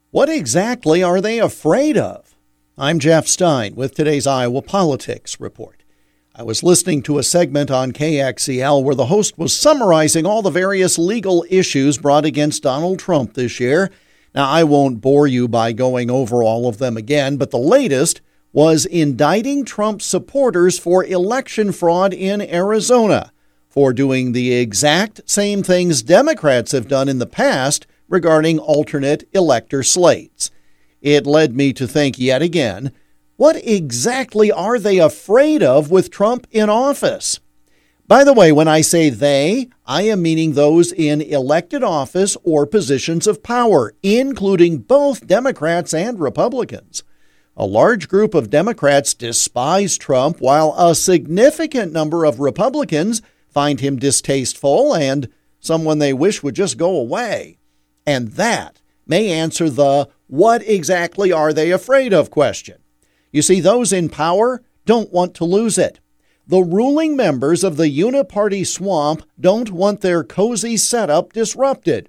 What exactly are they afraid of? I'm Jeff Stein with today's Iowa Politics Report. I was listening to a segment on KXEL where the host was summarizing all the various legal issues brought against Donald Trump this year. Now, I won't bore you by going over all of them again, but the latest was indicting Trump supporters for election fraud in Arizona for doing the exact same things Democrats have done in the past regarding alternate elector slates. It led me to think yet again, what exactly are they afraid of with Trump in office? By the way, when I say they, I am meaning those in elected office or positions of power, including both Democrats and Republicans. A large group of Democrats despise Trump, while a significant number of Republicans find him distasteful and someone they wish would just go away. And that may answer the "what exactly are they afraid of" question. You see, those in power don't want to lose it. The ruling members of the uniparty swamp don't want their cozy setup disrupted.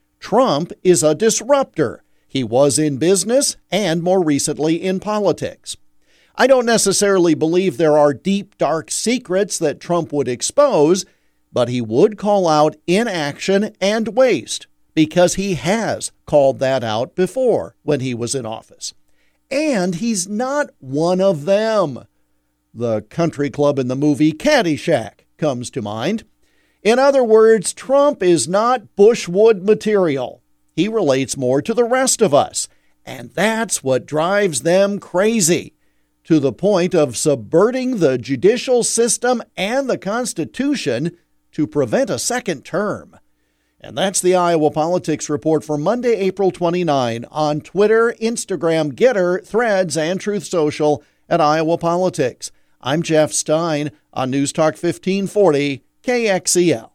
Trump is a disruptor. He was in business and more recently in politics. I don't necessarily believe there are deep, dark secrets that Trump would expose, but he would call out inaction and waste, because he has called that out before when he was in office. And he's not one of them. The country club in the movie Caddyshack comes to mind. In other words, Trump is not Bushwood material. He relates more to the rest of us, and that's what drives them crazy, to the point of subverting the judicial system and the Constitution to prevent a second term. And that's the Iowa Politics Report for Monday, April 29 on Twitter, Instagram, Getter, Threads, and Truth Social at Iowa Politics. I'm Jeff Stein on News Talk 1540 KXEL.